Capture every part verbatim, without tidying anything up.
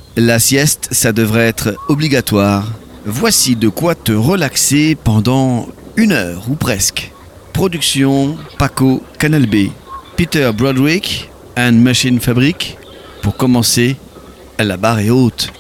La sieste, ça devrait être obligatoire. Voici de quoi te relaxer pendant une heure ou presque. Production Paco Canal B, Peter Broderick and Machine Fabric. Pour commencer, la barre est haute.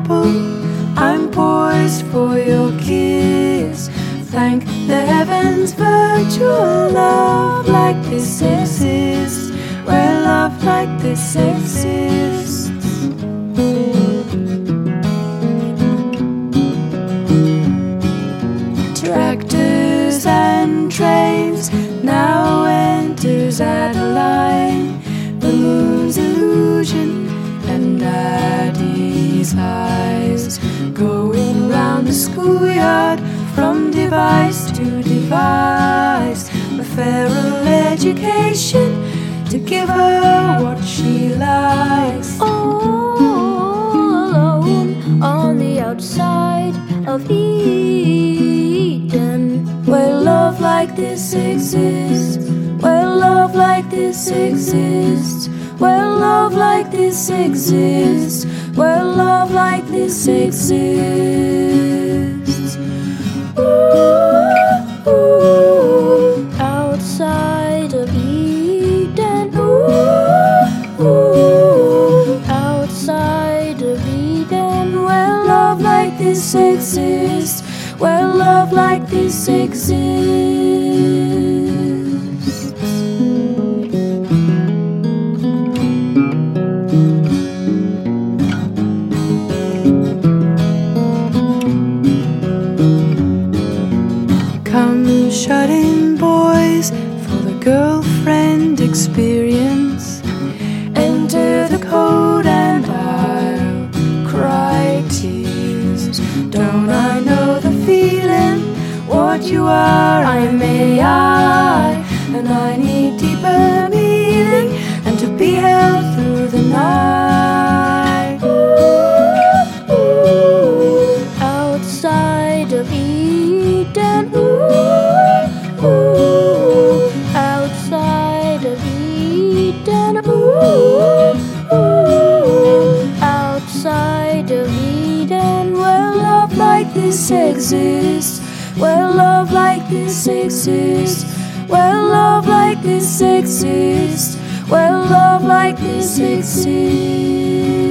apple, I'm poised for your kiss. Thank the heavens, virtual love like this exists, where love like this exists. Tractors and trains now enters Adeline, the moon's illusion and Daddy's eyes, going round the schoolyard from device to device, a feral education to give her what she likes. All alone on the outside of Eden, where love like this exists, where love like this exists, where love like this exists, where love like this exists. Ooh, ooh, outside of Eden, ooh, ooh, outside of Eden, where love like this exists, where love like this exists. Come shut in, boys, for the girlfriend experience. Enter the code and I'll cry tears. Don't I know the feeling? What you are, I may I, and I need deeper meaning, and to be held through the night. Ooh, ooh, outside of Eden, ooh, ooh, outside of Eden, ooh, ooh, outside of Eden, where love like this exists, where love like this exists, where love like this exists, where love like this exists.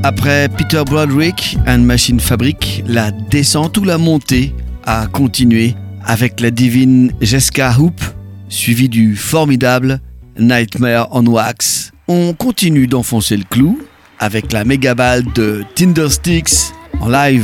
Après Peter Broderick and Machine Fabric, la descente ou la montée a continué avec la divine Jessica Hoop, suivie du formidable Nightmare on Wax. On continue d'enfoncer le clou avec la méga balle de Tindersticks en live.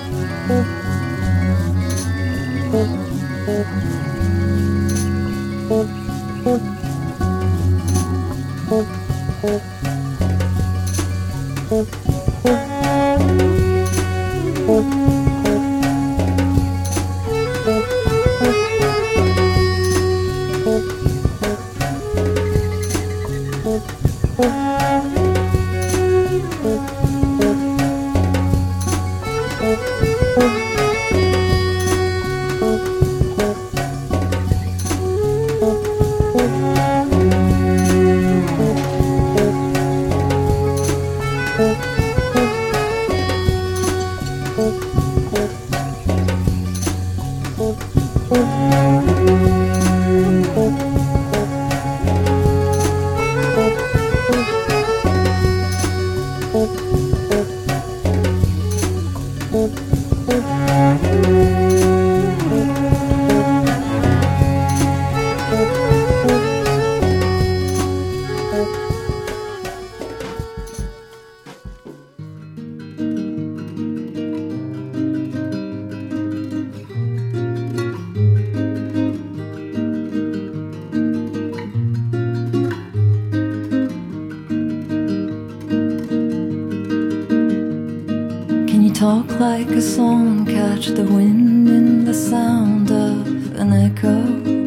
Talk like a song, catch the wind in the sound of an echo.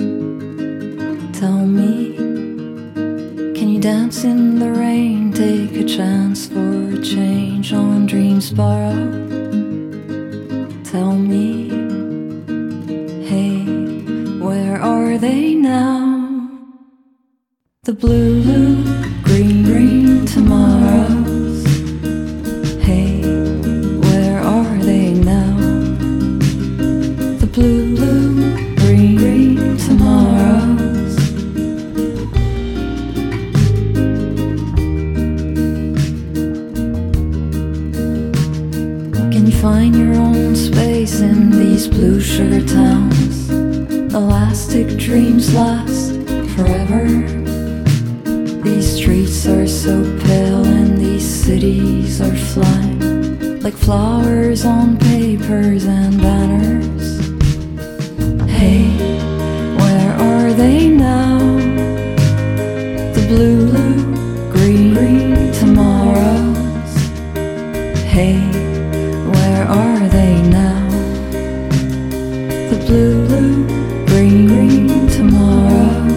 Tell me, can you dance in the rain, take a chance for a change on dreams borrowed? Tell me, hey, where are they now? The blue, blue, green, green tomorrows. Hey, blue, blue, green, green tomorrows. Can you find your own space in these blue sugar towns? Elastic dreams last forever. These streets are so pale and these cities are flying like flowers on papers and banners. Hey, where are they now? The blue, blue, green, green tomorrows. Hey, where are they now? The blue, blue, green, green tomorrows.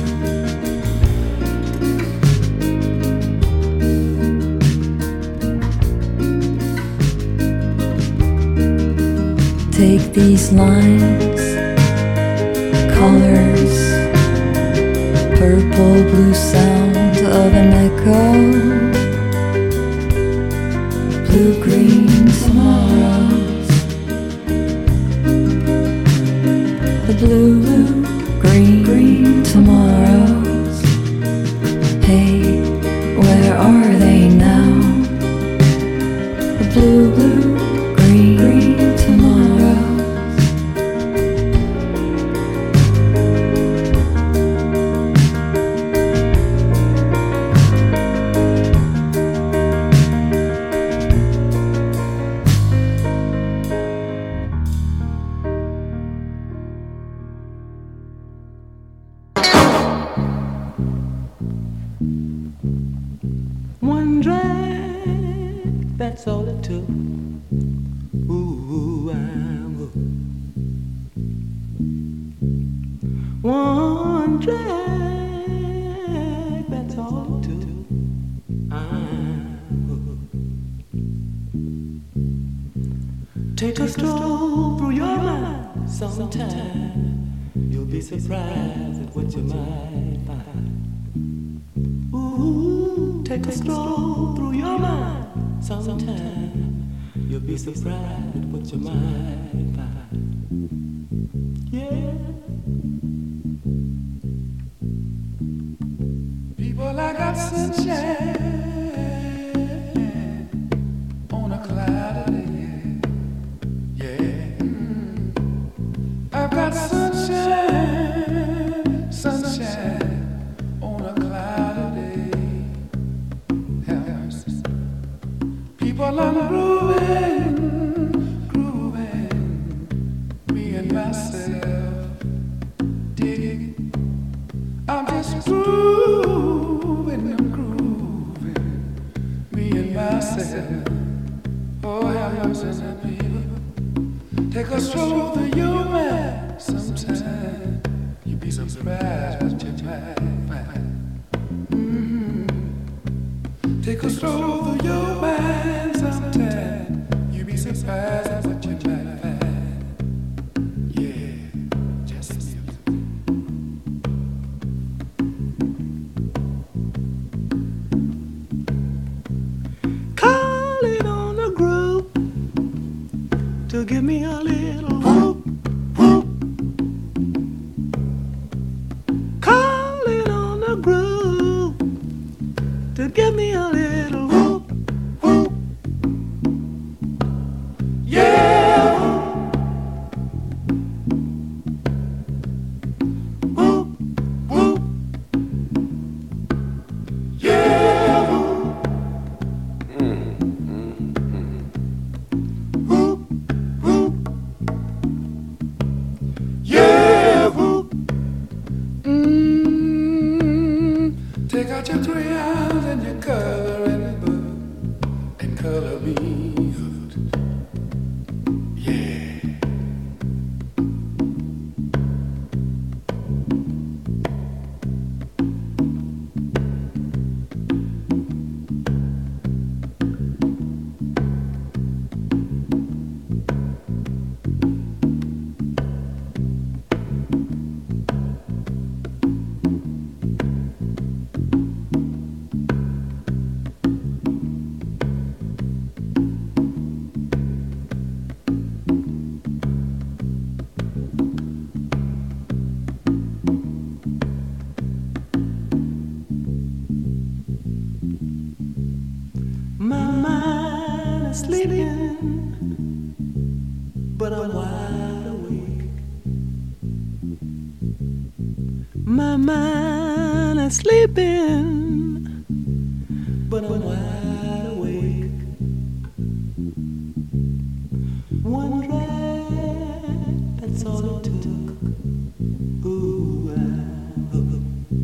Take these lines, colors, purple, blue sound of an echo. Blue, green tomorrows. The blue, blue, green, green tomorrows. Hey, where are they now? The blue, blue, green, green tomorrows. One drag, that's all it took. Ooh, I'm hooked. One drag, that's all it took. I'm hooked. Take a stroll through your mind sometime. You'll be surprised at what you might find. Ooh, take a stroll through your mind sometime. You'll be surprised at what you might find. Yeah. People, I got sunshine on a cloudy day. Yeah. I've got sunshine, sunshine on a cloudy day. People, I'm grooving, grooving. Take a stroll through your mind sometime. You'd be surprised what you might find. Mm-hmm. Take a stroll through your mind sometime. You'd be surprised at what you might find. Yeah, just music. Calling on the groove to give me a little whoop, whoop. Calling on the groove to give me a little whoop, whoop. Yeah, whoop, whoop. Yeah, whoop. Whoop, whoop. Yeah, whoop. Mm. Take out your crayons and your coloring book and color me hooked. Yeah. My mind is sleeping, but I'm wide awake. My mind is sleeping, but I'm wide awake. One track, that's all it took. Ooh, I'm hooked.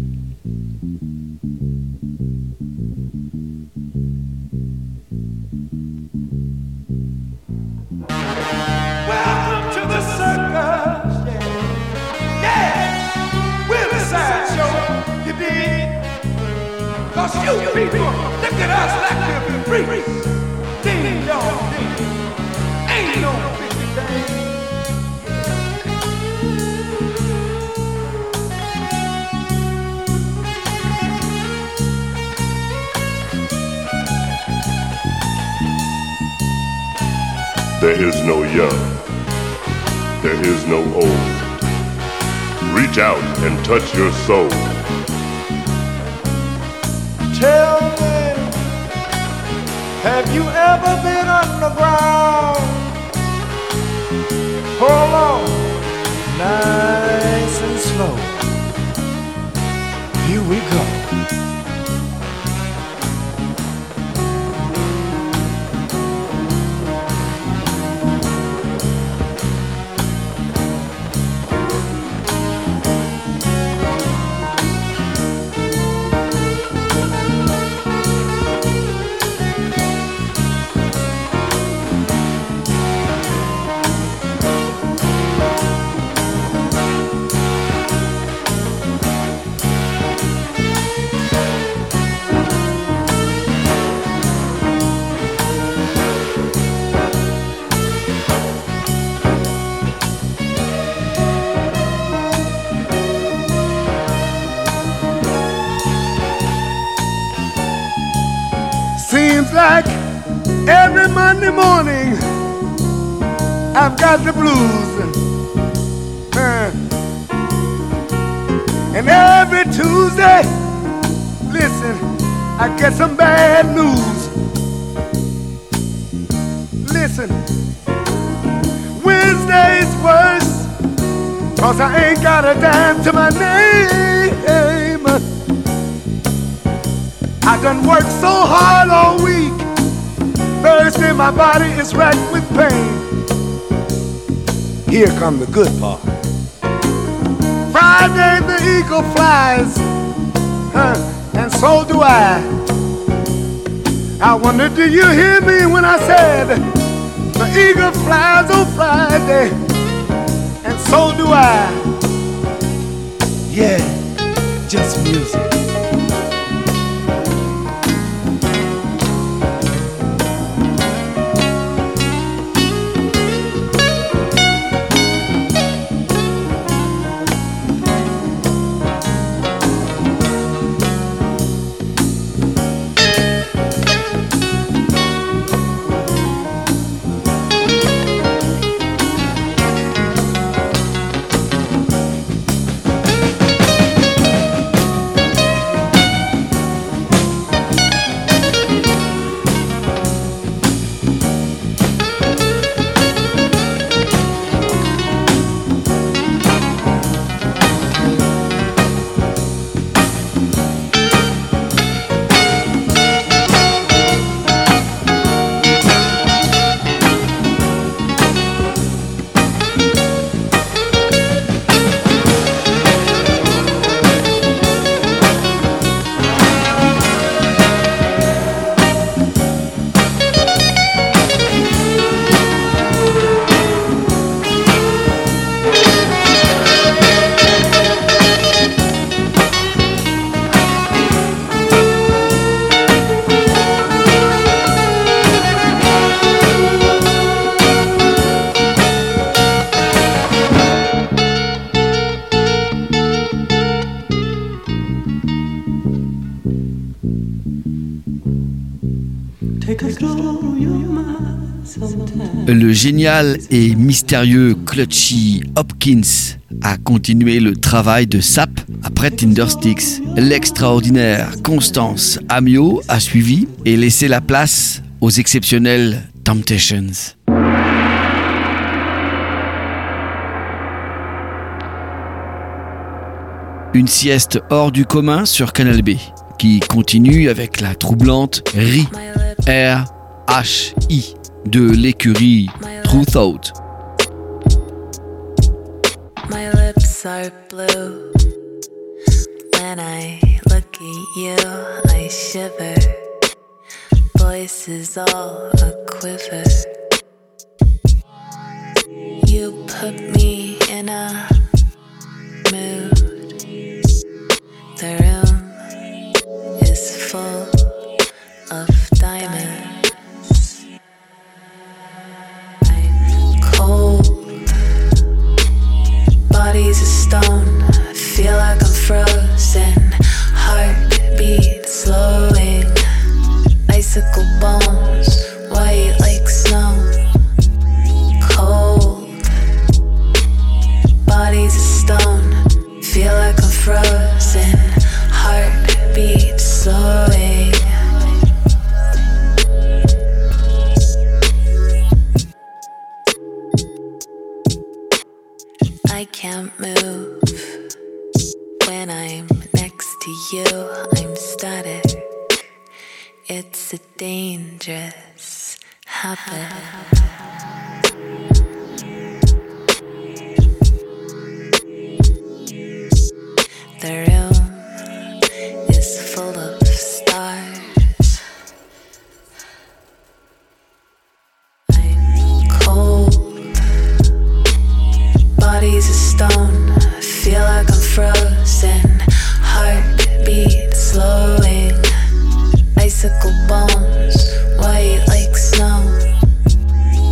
Welcome to the circus, yeah. Yeah, we're the sideshow, you dig? Cause you people look at us like we're free. Ding dong ding, ain't no big thing. There is no young, there is no old. Reach out and touch your soul. Tell me, have you ever been underground? Hold on, nice and slow. Here we go. Seems like every Monday morning I've got the blues, uh, and every Tuesday, listen, I get some bad news. Listen, Wednesday's worse, cause I ain't got a dime to my name. I done worked so hard all week. Thursday my body is racked with pain. Here come the good part. Friday the eagle flies, huh, and so do I. I wonder, do you hear me when I said the eagle flies, oh flies Thursday, and so do I. Yeah, just music. Le génial et mystérieux Clutchy Hopkins a continué le travail de Sap après Tindersticks. L'extraordinaire Constance Amio a suivi et laissé la place aux exceptionnels Temptations. Une sieste hors du commun sur Canal B, qui continue avec la troublante R I, R H I, de l'écurie True Thought. My lips are blue. When I look at you, I shiver. Voice is all a quiver. You put me in a mood. The room is full of diamonds. I'm cold. Body's a stone. I feel like I'm frozen. Heartbeat slowing. Icicle bones, white like snow. Cold. Body's a stone. Feel like I'm frozen. Heartbeat slowing. I can't move when I'm next to you. I'm static. It's a dangerous habit. The room is full of stars. I'm cold. Body's a stone. I feel like I'm frozen. Heartbeat slowing. Icicle bones, white like snow.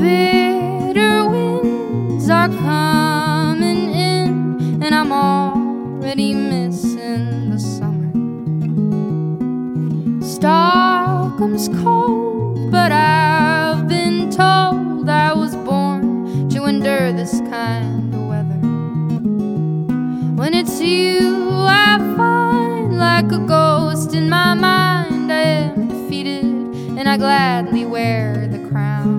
bitter winds are coming in, and I'm already missing the summer. Stockholm's cold, but I've been told I was born to endure this kind of weather. When it's you I find like a ghost in my mind, I am defeated and I gladly wear the crown.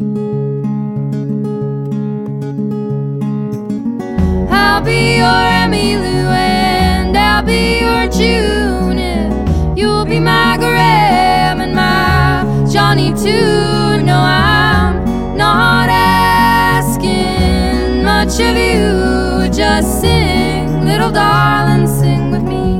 I'll be your Emmylou and I'll be your June if you'll be my Graham and my Johnny too. No, I'm not asking much of you, just sing, little darling, sing with me.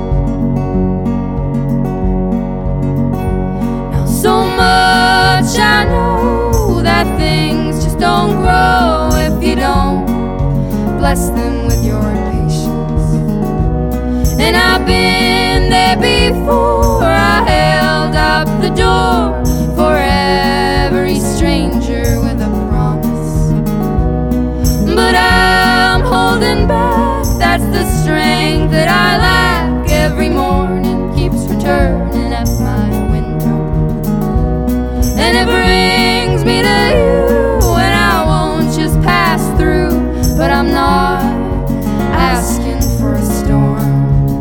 Now so much I know that things just don't grow if you don't bless them with your patience. And I've been there before, I held up the door for every stranger with a promise. But I'm holding back, that's the strength that I lack. Every morning keeps returning at my window, and it brings me to you, and I won't just pass through. But I'm not asking for a storm.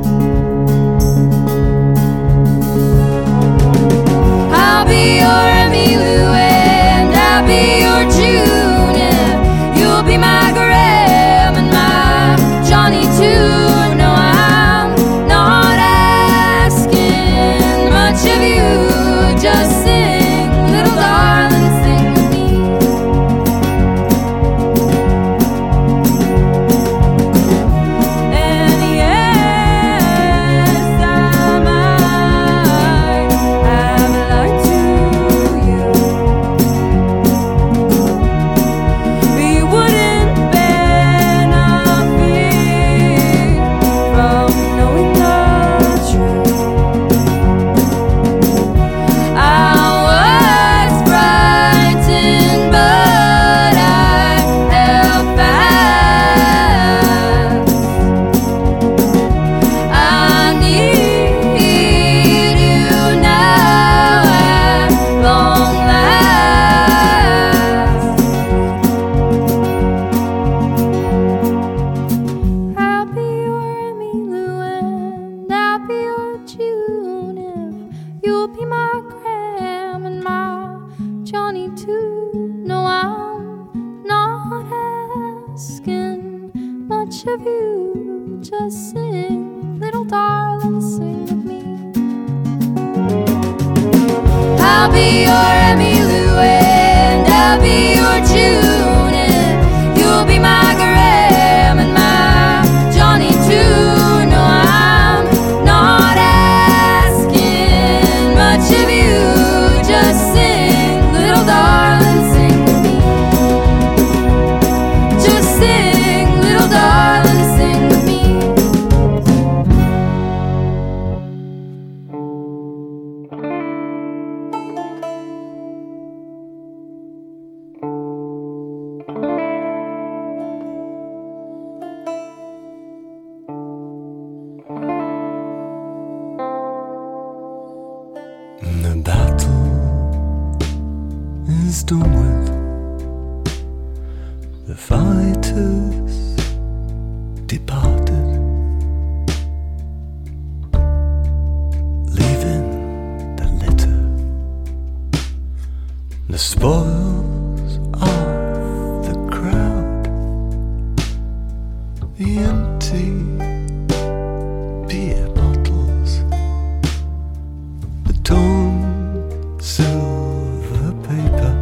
I'll be your Emmylou and I'll be your June if you'll be my Graham and my Johnny too. No, I'm not asking much of you, just sing, little darling, sing with me. And yes, I might have lied to you. We wouldn't benefit from knowing the truth. I was frightened, but I held fast. I need you now at long last. I'll be your Emmylou and I'll be your June if you'll be my Graham and my Johnny too. No, I'm not asking much of you, just sing, little darling, sing with me. I'll be your Emmylou and I'll be your June if you'll be my Graham and my Johnny too. No, I'm not asking much of you, just sing, little darling, sing with me. Just sing, little darling, sing with me. The battle is done with, the fighters departed, leaving the litter, the spoils of the crowd, the empty beer bottles, the torn silver paper,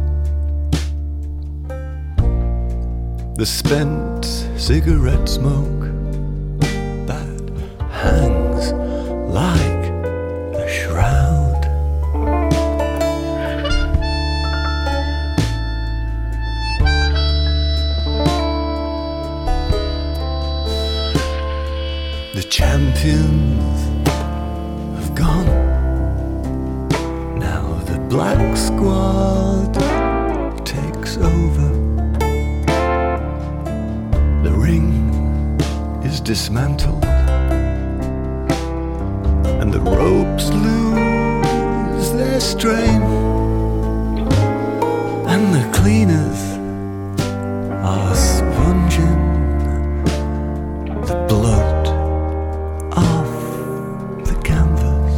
the spent cigarette smoke that hangs like a shroud. The champions have gone. Now the black squad over. The ring is dismantled, and the ropes lose their strain, and the cleaners are sponging the blood off the canvas,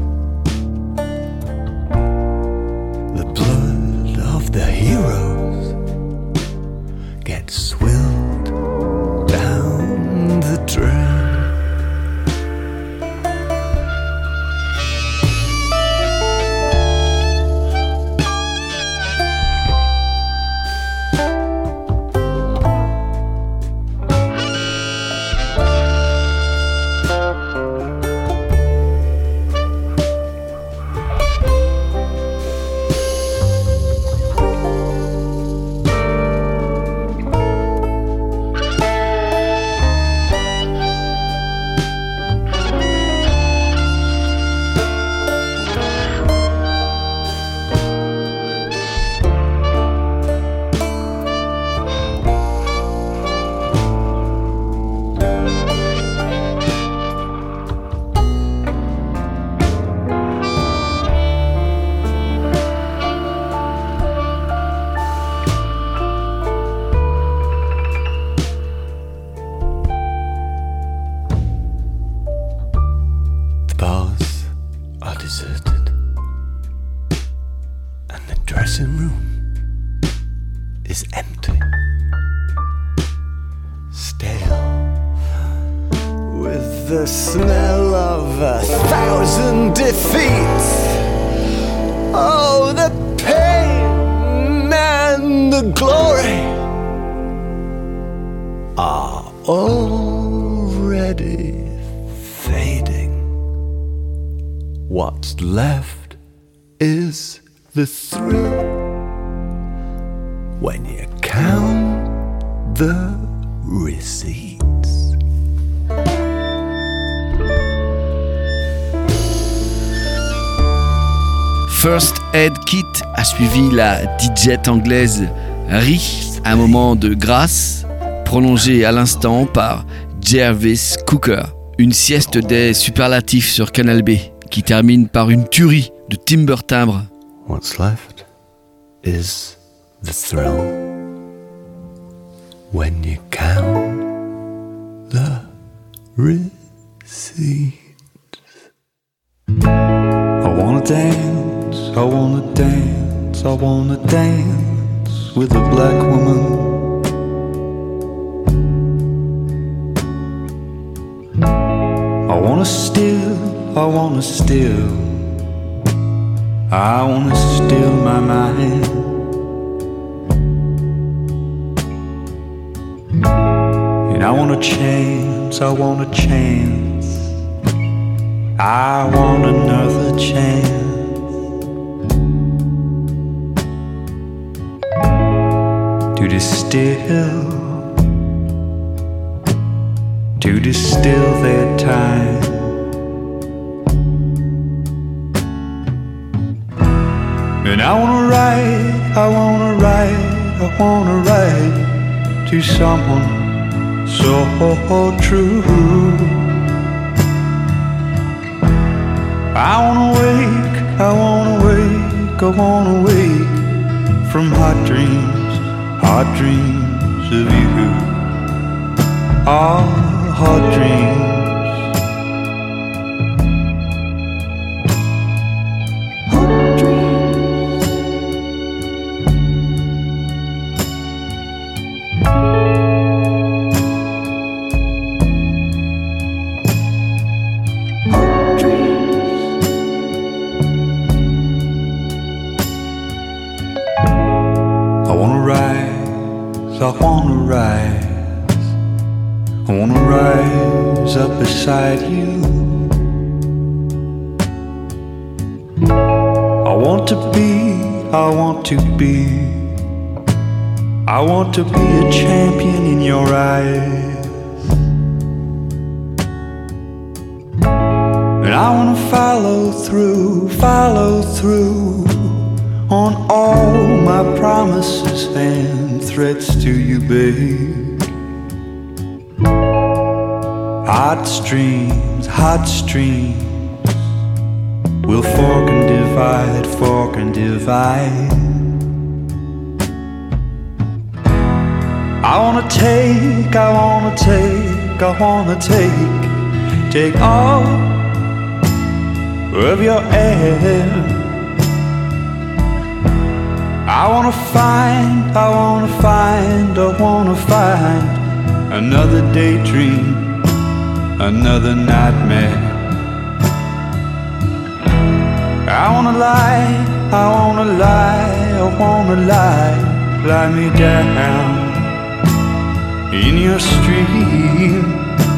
the blood of the heroes gets swilled down the drain. The smell of a thousand defeats. Oh, the pain and the glory are already fading. What's left is the thrill when you count the receipts. First Aid Kit a suivi la D J anglaise Ri, un moment de grâce prolongé à l'instant par Jarvis Cocker. Une sieste des superlatifs sur Canal B qui termine par une tuerie de timbre timbre. What's left is the thrill when you count the receipts. I wanna dance, I wanna dance, I wanna dance with a black woman. I wanna steal, I wanna steal, I wanna steal my mind. And I want a chance, I want a chance, I want another chance to distill, to distill their time. And I wanna write, I wanna write, I wanna write to someone so true. I wanna wake, I wanna wake, I wanna wake from hot dreams, hot dreams of you. Ah, hot dreams. Hot dreams. Hot dreams. I wanna rise, I wanna rise, I wanna rise up beside you. I want to be, I want to be, I want to be a champion in your eyes. And I wanna follow through, follow through on all my promises and threats to you, babe. Hot streams, hot streams will fork and divide, fork and divide. I wanna take, I wanna take, I wanna take, take all of your air. I wanna find, I wanna find, I wanna find another daydream, another nightmare. I wanna lie, I wanna lie, I wanna lie, lie me down in your stream.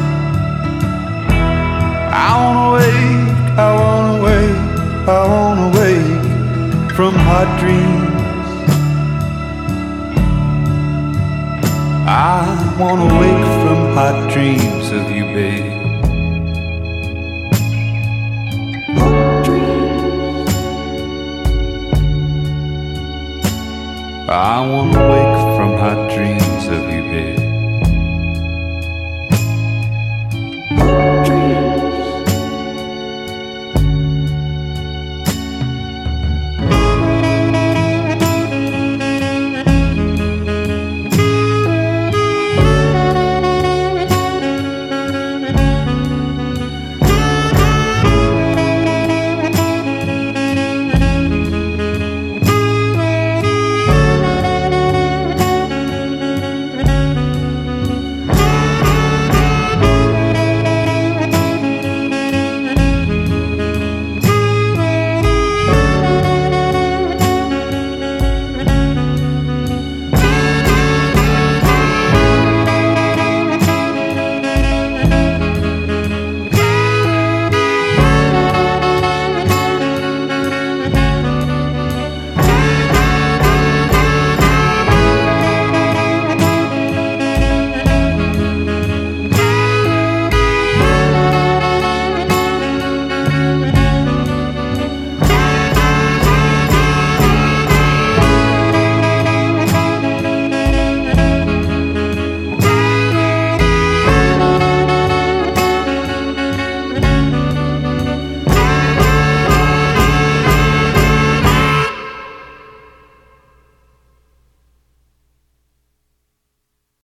I wanna wake, I wanna wake, I wanna wake from hot dreams. I wanna wake from hot dreams of you, babe. Hot dreams. I wanna wake from hot dreams.